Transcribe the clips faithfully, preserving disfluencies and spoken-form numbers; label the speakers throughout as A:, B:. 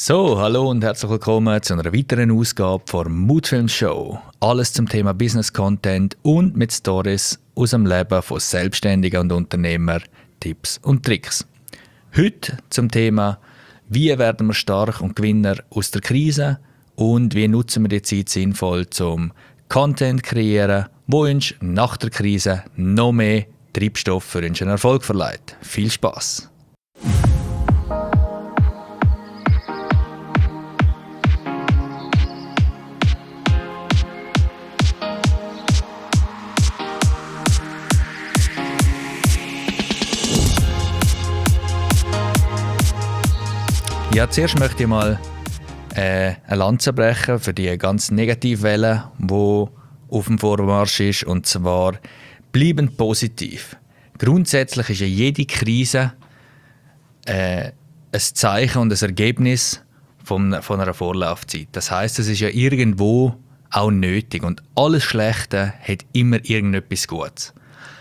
A: So, hallo und herzlich willkommen zu einer weiteren Ausgabe der Mutfilm Show. Alles zum Thema Business Content und mit Stories aus dem Leben von Selbstständigen und Unternehmern, Tipps und Tricks. Heute zum Thema, wie werden wir stark und Gewinner aus der Krise und wie nutzen wir die Zeit sinnvoll zum Content kreieren, wo uns nach der Krise noch mehr Treibstoff für unseren Erfolg verleiht. Viel Spaß! Ja, zuerst möchte ich mal äh, eine Lanze brechen für die ganz negative Welle, die auf dem Vormarsch ist, und zwar bleibend positiv. Grundsätzlich ist ja jede Krise äh, ein Zeichen und ein Ergebnis von, von einer Vorlaufzeit. Das heisst, es ist ja irgendwo auch nötig und alles Schlechte hat immer irgendetwas Gutes.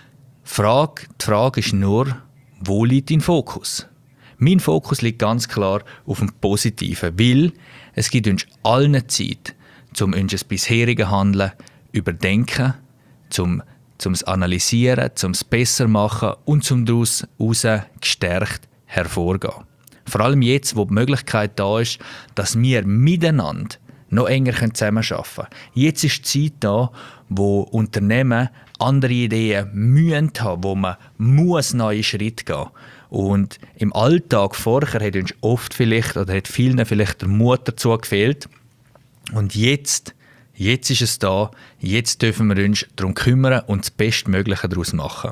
A: Frage, die Frage ist nur, wo liegt dein Fokus? Mein Fokus liegt ganz klar auf dem Positiven, weil es gibt uns allen Zeit, um unser bisheriges Handeln überdenken, zum zum es analysieren, zum es besser machen und zum daraus gestärkt hervorgehen. Vor allem jetzt, wo die Möglichkeit da ist, dass wir miteinander noch enger zusammenarbeiten können. Jetzt ist die Zeit da, wo Unternehmen andere Ideen müssen haben, wo man muss neue Schritte gehen muss. Und im Alltag vorher hat uns oft vielleicht oder hat vielen vielleicht der Mut dazu gefehlt. Und jetzt, jetzt ist es da, jetzt dürfen wir uns darum kümmern und das Bestmögliche daraus machen.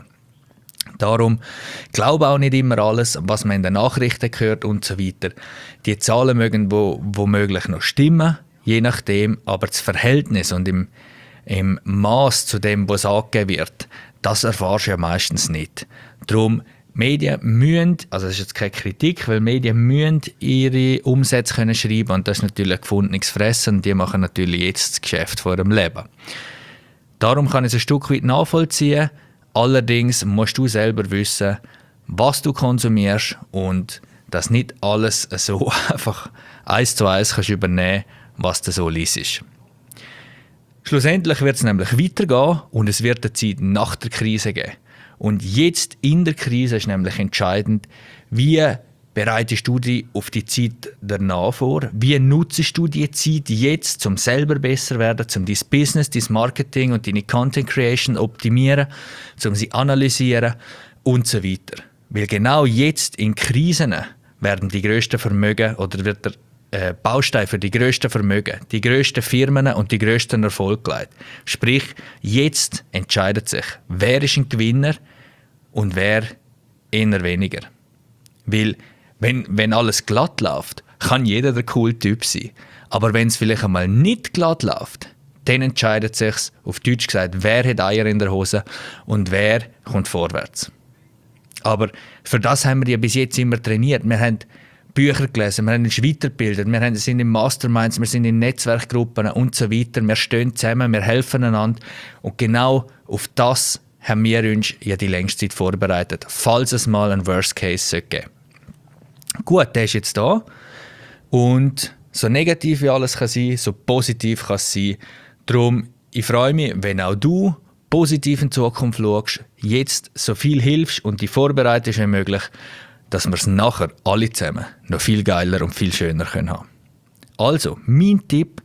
A: Darum glaube auch nicht immer alles, was man in den Nachrichten hört und so weiter. Die Zahlen mögen wo, womöglich noch stimmen, je nachdem, aber das Verhältnis und im, im Maß zu dem, was angegeben wird, das erfährst du ja meistens nicht. Darum Medien müssen, also das ist jetzt keine Kritik, weil Medien müssen ihre Umsätze können schreiben und das ist natürlich gefundenes Fressen und die machen natürlich jetzt das Geschäft von ihrem Leben. Darum kann ich es ein Stück weit nachvollziehen, allerdings musst du selber wissen, was du konsumierst und dass nicht alles so einfach eins zu eins kannst übernehmen, was du so liest. Schlussendlich wird es nämlich weitergehen und es wird eine Zeit nach der Krise geben. Und jetzt in der Krise ist nämlich entscheidend, wie bereitest du dich auf die Zeit danach vor? Wie nutzt du die Zeit jetzt, um selber besser zu werden, um dein Business, dein Marketing und deine Content Creation optimieren, um sie analysieren und so weiter. Weil genau jetzt in Krisen werden die grössten Vermögen oder wird der äh, Baustein für die grössten Vermögen, die grössten Firmen und die grössten Erfolge gelegt. Sprich, jetzt entscheidet sich, wer ist ein Gewinner und wer eher weniger. Weil wenn, wenn alles glatt läuft, kann jeder der coole Typ sein. Aber wenn es vielleicht einmal nicht glatt läuft, dann entscheidet sich, auf Deutsch gesagt, wer hat Eier in der Hose und wer kommt vorwärts. Aber für das haben wir ja bis jetzt immer trainiert. Wir haben Bücher gelesen, wir haben uns weitergebildet, wir sind in Masterminds, wir sind in Netzwerkgruppen und so weiter. Wir stehen zusammen, wir helfen einander. Und genau auf das haben wir uns ja die längste Zeit vorbereitet, falls es mal einen Worst Case geben sollte. Gut, der ist jetzt da. Und so negativ wie alles kann sein, so positiv kann es sein. Darum, ich freue mich, wenn auch du positiv in die Zukunft schaust, jetzt so viel hilfst und dich vorbereitest wie möglich, dass wir es nachher alle zusammen noch viel geiler und viel schöner können haben. Also, mein Tipp,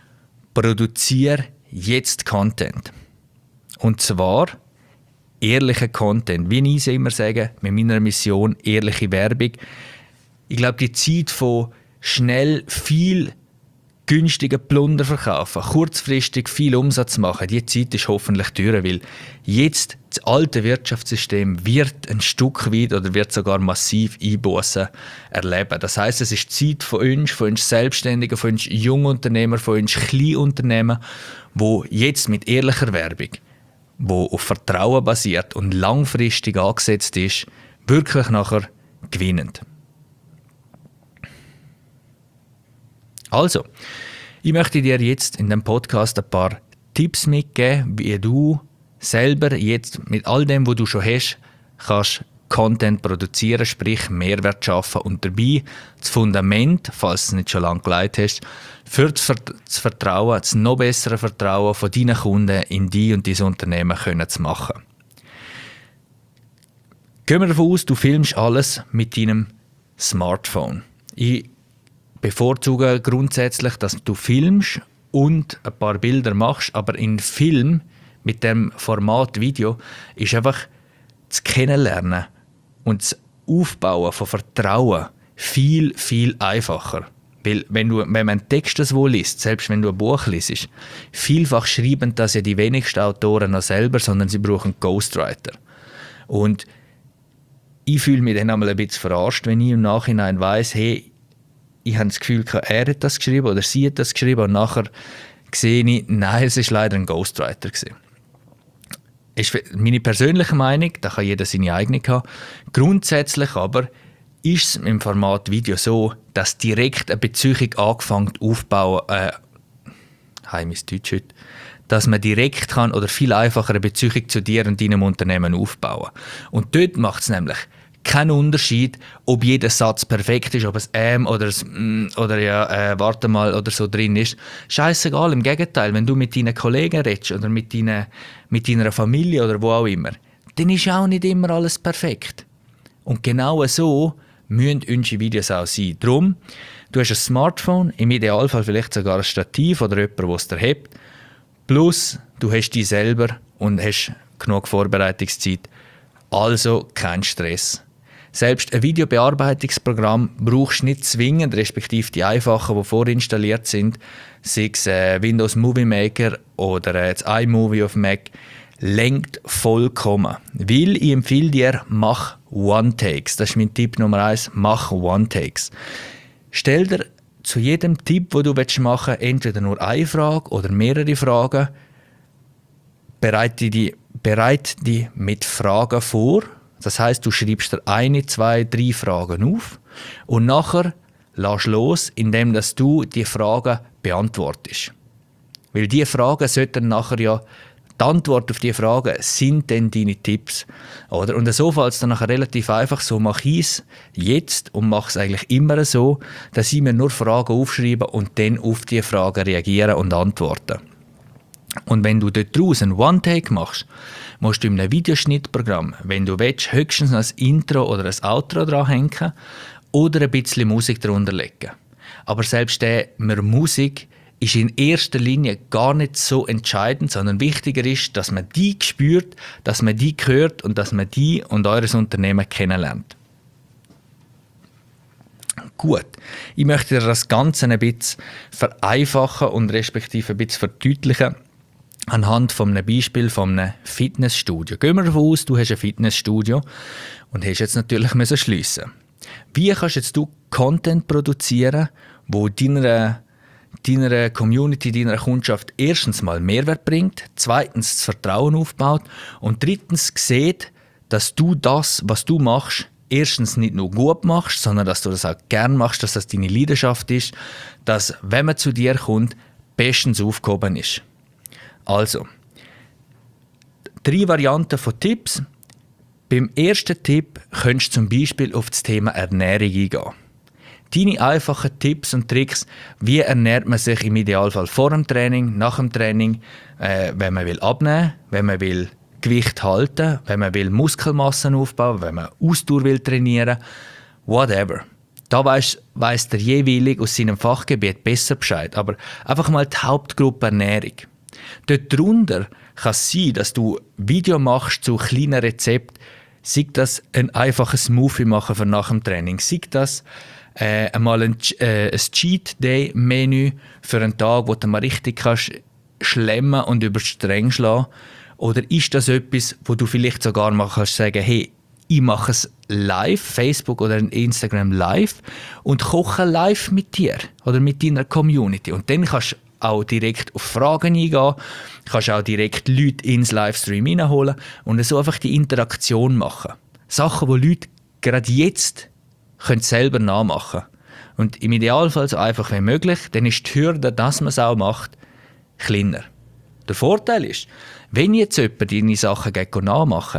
A: produziere jetzt Content. Und zwar ehrlichen Content. Wie ich immer sage, mit meiner Mission ehrliche Werbung. Ich glaube, die Zeit von schnell viel günstigen Plunder verkaufen, kurzfristig viel Umsatz machen, die Zeit ist hoffentlich durch, weil jetzt das alte Wirtschaftssystem wird ein Stück weit oder wird sogar massiv Einbußen erleben. Das heisst, es ist Zeit von uns, von uns Selbstständigen, von uns Jungunternehmern, von uns Kleinunternehmen, wo jetzt mit ehrlicher Werbung, wo auf Vertrauen basiert und langfristig angesetzt ist, wirklich nachher gewinnend. Also, ich möchte dir jetzt in dem Podcast ein paar Tipps mitgeben, wie du selber jetzt mit all dem, was du schon hast, kannst Content produzieren, sprich Mehrwert schaffen und dabei das Fundament, falls du es nicht schon lange geleitet hast, für das, Vert- das Vertrauen, das noch bessere Vertrauen von deinen Kunden in dich und dein Unternehmen können zu machen. Gehen wir davon aus, du filmst alles mit deinem Smartphone. Ich bevorzuge grundsätzlich, dass du filmst und ein paar Bilder machst, aber in Film mit dem Format Video ist einfach das Kennenlernen und das Aufbauen von Vertrauen viel, viel einfacher. Weil wenn, du, wenn man einen Text so liest, selbst wenn du ein Buch liest, vielfach schreiben das ja die wenigsten Autoren noch selber, sondern sie brauchen Ghostwriter. Und ich fühle mich dann einmal ein bisschen verarscht, wenn ich im Nachhinein weiss, hey, ich habe das Gefühl, er hat das geschrieben oder sie hat das geschrieben und nachher sehe ich, nein, es war leider ein Ghostwriter gewesen. Ist meine persönliche Meinung, da kann jeder seine eigene haben. Grundsätzlich aber ist es im Format Video so, dass direkt eine Beziehung angefangen aufbauen, äh, heim ist Deutsch heute, dass man direkt kann oder viel einfacher eine Beziehung zu dir und deinem Unternehmen aufbauen. Und dort macht es nämlich keinen Unterschied, ob jeder Satz perfekt ist, ob es ähm oder es, mm, oder ja, äh, warte mal oder so drin ist. Scheißegal, im Gegenteil, wenn du mit deinen Kollegen redest oder mit, deine, mit deiner Familie oder wo auch immer, dann ist auch nicht immer alles perfekt. Und genau so müssen unsere Videos auch sein. Darum, du hast ein Smartphone, im Idealfall vielleicht sogar ein Stativ oder jemand, der es dir hebt, plus du hast dich selber und hast genug Vorbereitungszeit, also kein Stress. Selbst ein Videobearbeitungsprogramm brauchst du nicht zwingend, respektive die einfachen, die vorinstalliert sind, sei es äh, Windows Movie Maker oder äh, das iMovie auf Mac, lenkt vollkommen. Weil ich empfehle dir, mach One-Takes. Das ist mein Tipp Nummer eins, mach One-Takes. Stell dir zu jedem Tipp, den du machen willst, entweder nur eine Frage oder mehrere Fragen. Bereite die, bereite die mit Fragen vor. Das heisst, du schreibst dir eine, zwei, drei Fragen auf und nachher lässt los, indem dass du die Fragen beantwortest. Weil diese Fragen sollten nachher ja, die Antwort auf diese Fragen sind dann deine Tipps. Oder? Und so fällt es dann nachher relativ einfach. So mache ich es jetzt und mache es eigentlich immer so, dass ich mir nur Fragen aufschreibe und dann auf diese Fragen reagieren und antworten. Und wenn du dort draußen einen One-Take machst, musst du in einem Videoschnittprogramm, wenn du willst, höchstens ein Intro oder ein Outro dranhängen oder ein bisschen Musik darunter legen. Aber selbst der Musik ist in erster Linie gar nicht so entscheidend, sondern wichtiger ist, dass man die spürt, dass man die hört und dass man die und eures Unternehmen kennenlernt. Gut, ich möchte dir das Ganze ein bisschen vereinfachen und respektive ein bisschen verdeutlichen anhand von einem Beispiel von einem Fitnessstudio. Gehen wir davon aus, du hast ein Fitnessstudio und hast jetzt natürlich müssen schliessen. Wie kannst jetzt du Content produzieren, wo deiner deiner Community, deiner Kundschaft erstens mal Mehrwert bringt, zweitens das Vertrauen aufbaut und drittens sieht, dass du das, was du machst, erstens nicht nur gut machst, sondern dass du das auch gern machst, dass das deine Leidenschaft ist, dass, wenn man zu dir kommt, bestens aufgehoben ist. Also, drei Varianten von Tipps. Beim ersten Tipp könntest du zum Beispiel auf das Thema Ernährung eingehen. Deine einfachen Tipps und Tricks, wie ernährt man sich im Idealfall vor dem Training, nach dem Training, äh, wenn man will abnehmen, wenn man will Gewicht halten, wenn man will Muskelmassen aufbauen, wenn man Ausdauer will trainieren, whatever. Da weiss, weiss der jeweilige aus seinem Fachgebiet besser Bescheid. Aber einfach mal die Hauptgruppe Ernährung. Dort drunter kann es sein, dass du Video machst zu kleinen Rezepten, sei das ein einfaches Smoothie machen für nach dem Training, sei das äh, einmal ein, äh, ein Cheat-Day-Menü für einen Tag, wo du mal richtig kannst schlemmen und über die Stränge schlagen. Oder ist das etwas, wo du vielleicht sogar mal kannst sagen, hey, ich mache es live, Facebook oder Instagram live und koche live mit dir oder mit deiner Community. Und dann kannst du auch direkt auf Fragen eingehen, kannst auch direkt Leute ins Livestream reinholen und so einfach die Interaktion machen. Sachen, die Leute gerade jetzt können selber nachmachen. Und im Idealfall so einfach wie möglich, dann ist die Hürde, dass man es auch macht, kleiner. Der Vorteil ist, wenn jetzt jemand deine Sachen nachmachen,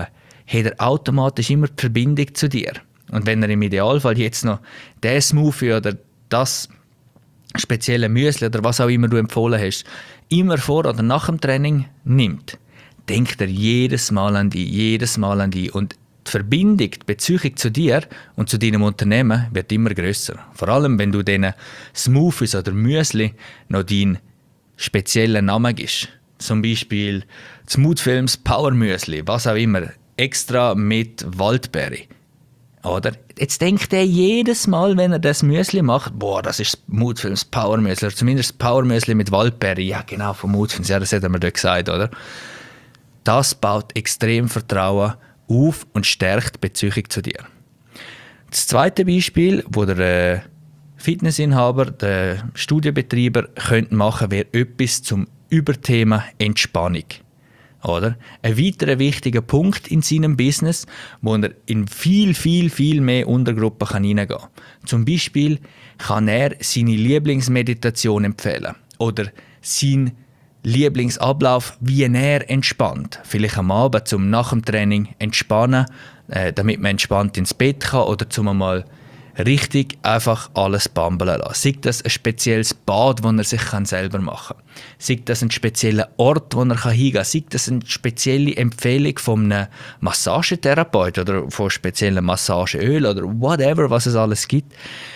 A: hat er automatisch immer die Verbindung zu dir. Und wenn er im Idealfall jetzt noch den Smoothie oder das spezielle Müsli oder was auch immer du empfohlen hast, immer vor oder nach dem Training nimmt, denkt er jedes Mal an dich, jedes Mal an dich. Und die Verbindung, die Beziehung zu dir und zu deinem Unternehmen wird immer grösser. Vor allem, wenn du diesen Smoothies oder Müsli noch deinen speziellen Namen gibst. Zum Beispiel Smoothfilms Power Müsli, was auch immer, extra mit Waldbeere. Oder? Jetzt denkt er jedes Mal, wenn er das Müsli macht, boah, das ist Moodfilms Power Müsli, oder zumindest Power Müsli mit Waldbeere. Ja, genau, von Moodfilms, ja, das hat er mir dort gesagt, oder? Das baut extrem Vertrauen auf und stärkt die Beziehung zu dir. Das zweite Beispiel, wo der äh, Fitnessinhaber, der Studienbetreiber könnte machen, wäre etwas zum Überthema Entspannung. Oder? Ein weiterer wichtiger Punkt in seinem Business, wo er in viel, viel, viel mehr Untergruppen hineingehen kann. Zum Beispiel kann er seine Lieblingsmeditation empfehlen oder seinen Lieblingsablauf, wie er entspannt. Vielleicht am Abend zum nach dem Training entspannen, äh, damit man entspannt ins Bett kann oder zum einmal richtig einfach alles bambeln lassen. Sei das ein spezielles Bad, das er sich selber machen kann. Sei das ein spezieller Ort, wo er hingehen kann. Sei das eine spezielle Empfehlung von einem Massagetherapeut oder von speziellen Massageöl oder whatever, was es alles gibt.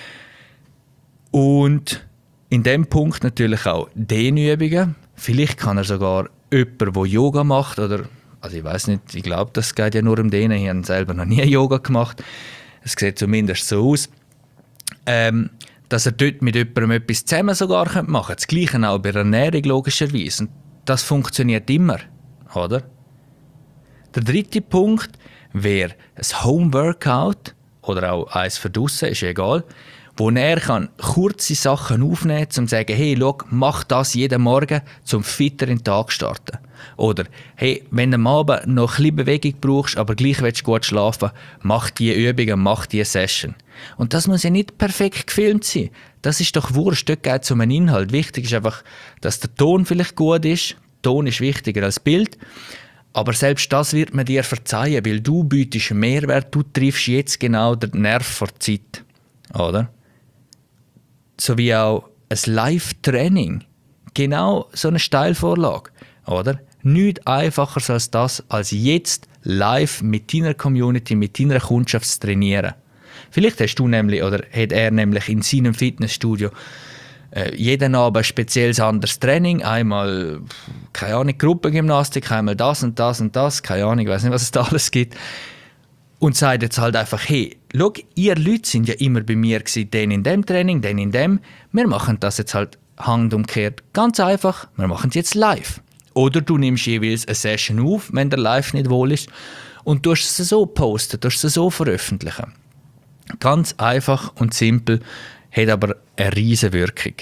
A: Und in dem Punkt natürlich auch Dehnübungen. Vielleicht kann er sogar jemanden, der Yoga macht, oder, also ich weiß nicht, ich glaube, das geht ja nur um Dehnen. Ich habe selber noch nie Yoga gemacht. Es sieht zumindest so aus, ähm, dass er dort mit jemandem etwas zusammen sogar machen könnte. Das Gleiche auch bei der Ernährung logischerweise. Und das funktioniert immer, oder? Der dritte Punkt wäre ein Home-Workout oder auch eins für draussen, ist egal, wo er kann kurze Sachen aufnehmen kann, um zu sagen, hey, schau, mach das jeden Morgen, um fitter in den Tag zu starten. Oder, hey, wenn du am Abend noch ein bisschen Bewegung brauchst, aber gleich willst du gut schlafen, mach diese Übungen, mach diese Session. Und das muss ja nicht perfekt gefilmt sein. Das ist doch wurscht, dort geht es um einen Inhalt. Wichtig ist einfach, dass der Ton vielleicht gut ist. Ton ist wichtiger als Bild. Aber selbst das wird man dir verzeihen, weil du bietest einen Mehrwert, du triffst jetzt genau den Nerv vor der Zeit. Oder? Sowie auch ein Live-Training. Genau so eine Steilvorlage. Oder? Nichts einfacher als das, als jetzt live mit deiner Community, mit deiner Kundschaft zu trainieren. Vielleicht hast du nämlich, oder hat er nämlich in seinem Fitnessstudio äh, jeden Abend ein spezielles anderes Training. Einmal, keine Ahnung, Gruppengymnastik, einmal das und das und das, keine Ahnung, ich weiß nicht, was es da alles gibt. Und sagt jetzt halt einfach, hey, schau, ihr Leute sind ja immer bei mir gewesen, den in dem Training, den in dem. Wir machen das jetzt halt handumkehrt. Ganz einfach, wir machen es jetzt live. Oder du nimmst jeweils eine Session auf, wenn der Live nicht wohl ist, und tust es so posten, tust es so veröffentlichen. Ganz einfach und simpel, hat aber eine riesige Wirkung.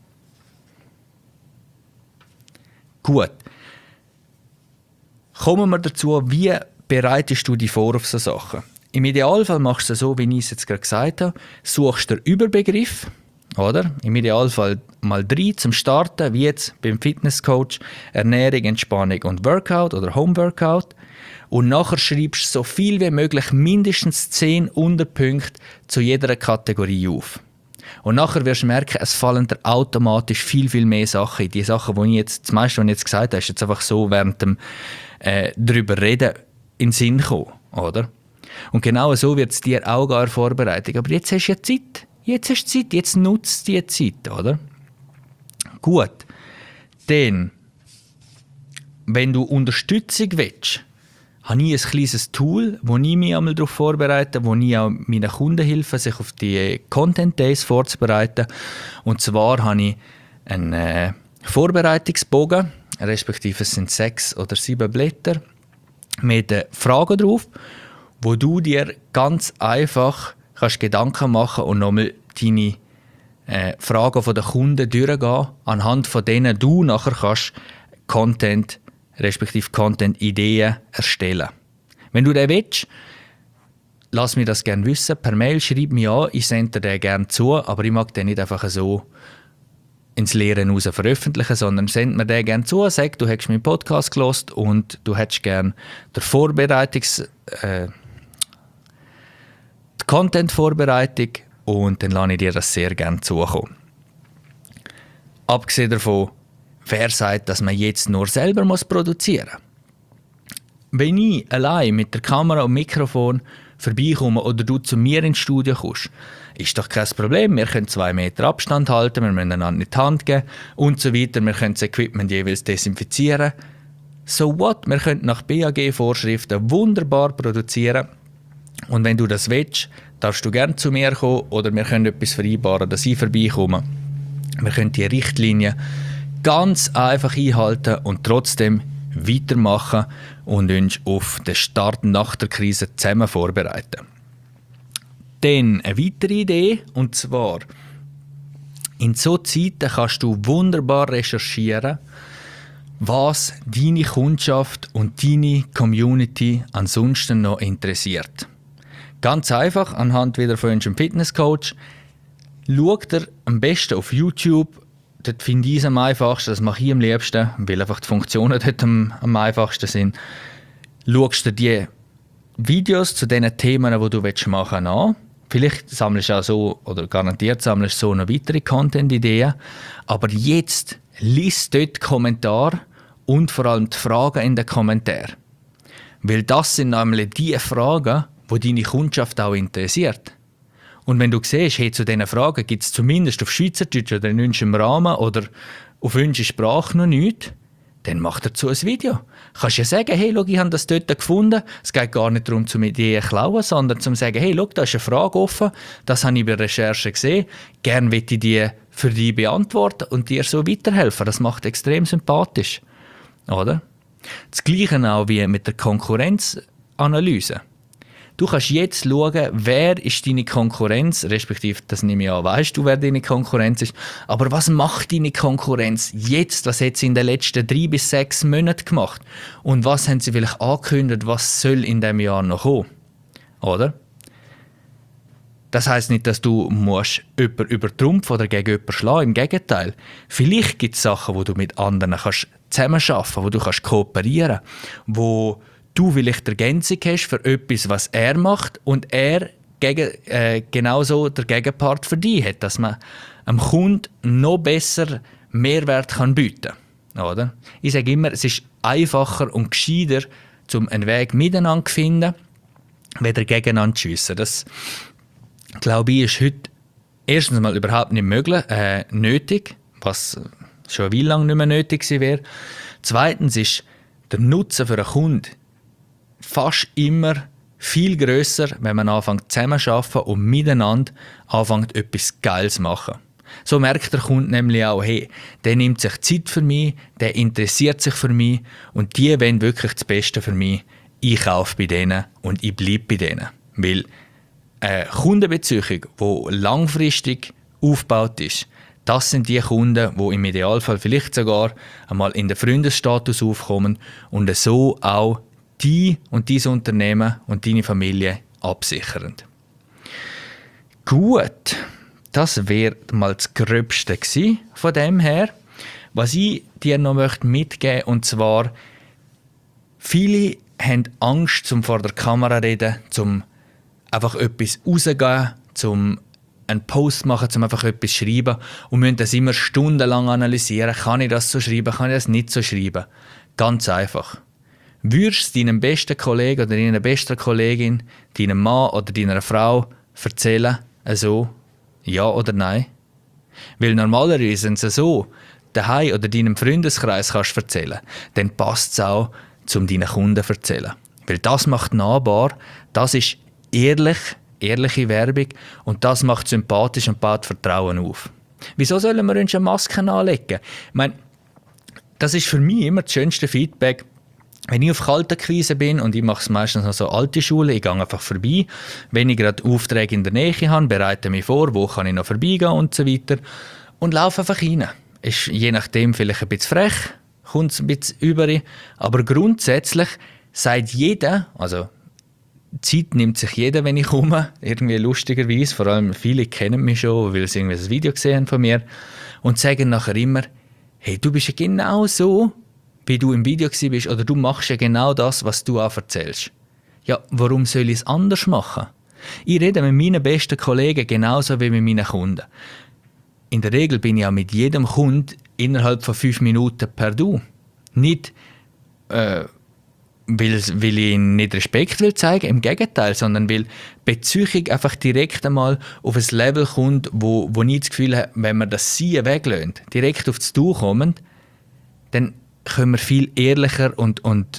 A: Gut. Kommen wir dazu, wie bereitest du dich vor auf so Sachen? Im Idealfall machst du es so, wie ich es jetzt gerade gesagt habe. Suchst den Überbegriff, oder? Im Idealfall mal drei zum Starten, wie jetzt beim Fitnesscoach, Ernährung, Entspannung und Workout oder Homeworkout. Und nachher schreibst du so viel wie möglich mindestens zehn Unterpunkte zu jeder Kategorie auf. Und nachher wirst du merken, es fallen dir automatisch viel, viel mehr Sachen ein. Die Sachen, die ich jetzt, das meiste, was ich jetzt gesagt habe, ist jetzt einfach so während dem äh, darüber reden in den Sinn kommen, oder? Und genau so wird es dir auch gar vorbereitet. Aber jetzt hast du ja Zeit. Jetzt hast du Zeit, jetzt nutzt die Zeit, oder? Gut. Dann, wenn du Unterstützung willst, habe ich ein kleines Tool, wo ich mich einmal darauf vorbereite, wo ich auch meinen Kunden helfe, sich auf die Content Days vorzubereiten. Und zwar habe ich einen äh, Vorbereitungsbogen, respektive es sind sechs oder sieben Blätter, mit äh, Fragen drauf, wo du dir ganz einfach kannst Gedanken machen und nochmal deine äh, Fragen von den Kunden durchgehen, anhand von denen du nachher kannst Content respektive Content-Ideen erstellen. Wenn du den willst, lass mir das gerne wissen. Per Mail schreib mir an, ich sende dir den gerne zu, aber ich mag den nicht einfach so ins Leere hinaus veröffentlichen, sondern send mir den gerne zu, sag, du hättest meinen Podcast gehört und du hättest gerne der Vorbereitungs... Äh, die Content-Vorbereitung und dann lasse ich dir das sehr gerne zukommen. Abgesehen davon, wer sagt, dass man jetzt nur selber muss produzieren muss? Wenn ich allein mit der Kamera und Mikrofon vorbeikomme oder du zu mir ins Studio kommst, ist doch kein Problem. Wir können zwei Meter Abstand halten, wir müssen einander nicht die Hand geben und so weiter. Wir können das Equipment jeweils desinfizieren. So what? Wir können nach B A G-Vorschriften wunderbar produzieren. Und wenn du das willst, darfst du gerne zu mir kommen oder wir können etwas vereinbaren, dass ich vorbeikomme. Wir können die Richtlinien ganz einfach einhalten und trotzdem weitermachen und uns auf den Start nach der Krise zusammen vorbereiten. Dann eine weitere Idee, und zwar in so Zeiten kannst du wunderbar recherchieren, was deine Kundschaft und deine Community ansonsten noch interessiert. Ganz einfach, anhand wieder von unserem Fitnesscoach, schaut er am besten auf YouTube. Dort finde ich es am einfachsten, das mache ich am liebsten, weil einfach die Funktionen dort am, am einfachsten sind. Schaust dir die Videos zu den Themen, die du machen willst, an. Vielleicht sammelst du auch so, oder garantiert sammelst du so noch weitere Content-Ideen. Aber jetzt lies dort die Kommentare und vor allem die Fragen in den Kommentaren. Weil das sind nämlich die Fragen, die deine Kundschaft auch interessiert. Und wenn du siehst, hey, zu diesen Fragen gibt es zumindest auf Schweizerdeutsch oder in unserem Rahmen oder auf unsere Sprache noch nichts, dann mach dazu ein Video. Du kannst ja sagen, hey, schau, ich habe das dort gefunden. Es geht gar nicht darum, zum Ideen zu klauen, sondern zum sagen, hey, schau, da ist eine Frage offen, das habe ich bei der Recherche gesehen, gerne möchte ich die für dich beantworten und dir so weiterhelfen. Das macht extrem sympathisch. Oder? Das Gleiche auch wie mit der Konkurrenzanalyse. Du kannst jetzt schauen, wer ist deine Konkurrenz, respektive, das nehme ich an, weißt du, wer deine Konkurrenz ist, aber was macht deine Konkurrenz jetzt, was hat sie in den letzten drei bis sechs Monaten gemacht und was haben sie vielleicht angekündigt, was soll in diesem Jahr noch kommen, oder? Das heisst nicht, dass du musst jemanden übertrumpfen oder gegen jemanden schlagen, im Gegenteil. Vielleicht gibt es Sachen, wo du mit anderen kannst zusammenarbeiten kannst, wo du kannst kooperieren kannst, wo du vielleicht Ergänzung hast für etwas, was er macht und er gegen, äh, genauso der Gegenpart für dich hat, dass man einem Kunden noch besser Mehrwert kann bieten kann. Oder? Ich sage immer, es ist einfacher und gescheiter, um einen Weg miteinander zu finden, weder gegeneinander zu schiessen. Das, glaube ich, ist heute erstens mal überhaupt nicht möglich, äh, nötig, was schon wie lange nicht mehr nötig gewesen wäre. Zweitens ist der Nutzen für einen Kunden fast immer viel grösser, wenn man anfängt zusammenzuarbeiten und miteinander anfängt etwas Geiles zu machen. So merkt der Kunde nämlich auch, hey, der nimmt sich Zeit für mich, der interessiert sich für mich und die wollen wirklich das Beste für mich. Ich kaufe bei denen und ich bleibe bei denen. Weil eine Kundenbeziehung, die langfristig aufgebaut ist, das sind die Kunden, die im Idealfall vielleicht sogar einmal in den Freundesstatus aufkommen und so auch die und dein Unternehmen und deine Familie absichern. Gut, das wäre mal das Gröbste gewesen von dem her. Was ich dir noch möchte mitgeben, und zwar, viele haben Angst, zum vor der Kamera reden, zum einfach etwas rauszugehen, zum einen Post machen, zum einfach etwas schreiben und müssen das immer stundenlang analysieren. Kann ich das so schreiben, kann ich das nicht so schreiben? Ganz einfach. Würdest du deinem besten Kollegen oder deiner besten Kollegin, deinem Mann oder deiner Frau erzählen, also ja oder nein? Weil normalerweise, wenn du so daheim oder deinem Freundeskreis kannst erzählen, dann passt es auch, um deinen Kunden zu erzählen. Weil das macht nahbar, das ist ehrlich, ehrliche Werbung und das macht sympathisch und baut Vertrauen auf. Wieso sollen wir uns eine Maske anlegen? Ich meine, das ist für mich immer das schönste Feedback. Wenn ich auf Kaltakquise bin, und ich mache es meistens noch so alte Schule, ich gehe einfach vorbei. Wenn ich gerade Aufträge in der Nähe habe, bereite mich vor, wo kann ich noch vorbeigehen und so weiter. Und laufe einfach rein. Ist je nachdem vielleicht ein bisschen frech, kommt es ein bisschen über. Aber grundsätzlich sagt jeder, also Zeit nimmt sich jeder, wenn ich komme, irgendwie lustigerweise. Vor allem viele kennen mich schon, weil sie irgendwie ein Video gesehen haben von mir. und sagen nachher immer, hey, du bist ja genau so, wie du im Video gewesen bist, oder du machst ja genau das, was du auch erzählst. Ja, warum soll ich es anders machen? Ich rede mit meinen besten Kollegen genauso wie mit meinen Kunden. In der Regel bin ich auch mit jedem Kunden innerhalb von fünf Minuten per Du. Nicht, äh, weil, weil ich ihnen nicht Respekt will zeigen, im Gegenteil, sondern weil die Beziehung einfach direkt einmal auf ein Level kommt, wo, wo ich das Gefühl habe, wenn wir das Sie weglösen, direkt auf das Du kommen, dann können wir viel ehrlicher und, und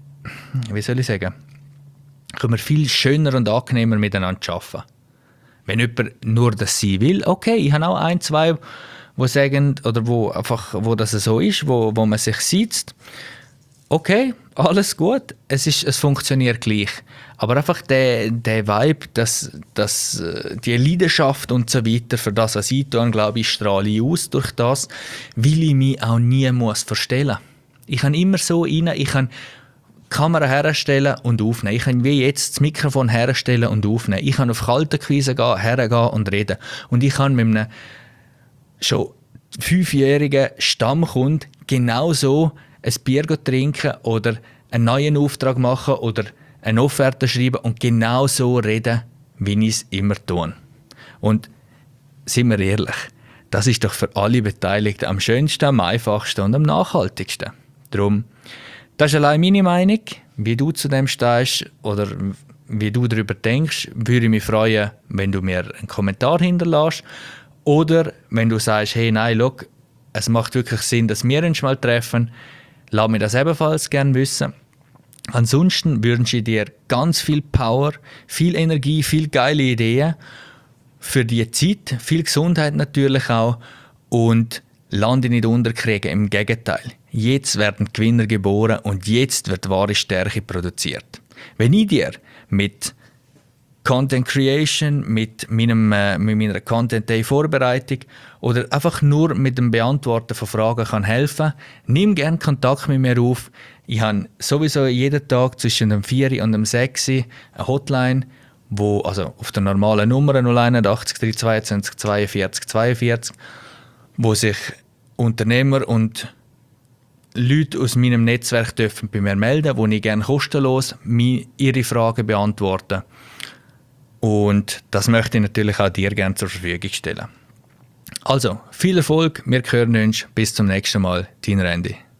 A: wie soll ich sagen, können wir viel schöner und angenehmer miteinander arbeiten. Wenn jemand nur das Sie will, okay, ich habe auch ein, zwei, die sagen, oder wo, einfach, wo das so ist, wo, wo man sich sieht, okay, alles gut, es, ist, es funktioniert gleich. Aber einfach der, der Vibe, das, das, die Leidenschaft und so weiter, für das, was ich tue, glaube ich, strahle ich aus durch das, weil ich mich auch nie muss verstellen muss. Ich kann immer so rein, ich kann die Kamera herstellen und aufnehmen. Ich kann wie jetzt das Mikrofon herstellen und aufnehmen. Ich kann auf Kalterquise gehen, hergehen und reden. Und ich kann mit einem schon fünfjährigen Stammkunden genauso ein Bier trinken oder einen neuen Auftrag machen oder eine Offerte schreiben und genau so reden, wie ich es immer tue. Und sind wir ehrlich, das ist doch für alle Beteiligten am schönsten, am einfachsten und am nachhaltigsten. Darum, das ist allein meine Meinung. Wie du zu dem stehst oder wie du darüber denkst, würde ich mich freuen, wenn du mir einen Kommentar hinterlässt. Oder wenn du sagst, hey, nein, schau, es macht wirklich Sinn, dass wir uns mal treffen, lass mich das ebenfalls gerne wissen. Ansonsten wünsche ich dir ganz viel Power, viel Energie, viel geile Ideen für die Zeit, viel Gesundheit natürlich auch und lande nicht unterkriegen, im Gegenteil. Jetzt werden Gewinner geboren und jetzt wird wahre Stärke produziert. Wenn ich dir mit Content Creation, mit, meinem, äh, mit meiner Content Day Vorbereitung oder einfach nur mit dem Beantworten von Fragen kann helfen, nimm gerne Kontakt mit mir auf. Ich habe sowieso jeden Tag zwischen dem vier und dem sechs eine Hotline, wo, also auf der normalen Nummer null eins acht drei zwei zwei zweiundvierzig zweiundvierzig, wo sich Unternehmer und Leute aus meinem Netzwerk dürfen bei mir melden, wo ich gerne kostenlos ihre Fragen beantworte. Und das möchte ich natürlich auch dir gerne zur Verfügung stellen. Also, viel Erfolg, wir hören uns. Bis zum nächsten Mal. Dein Randy.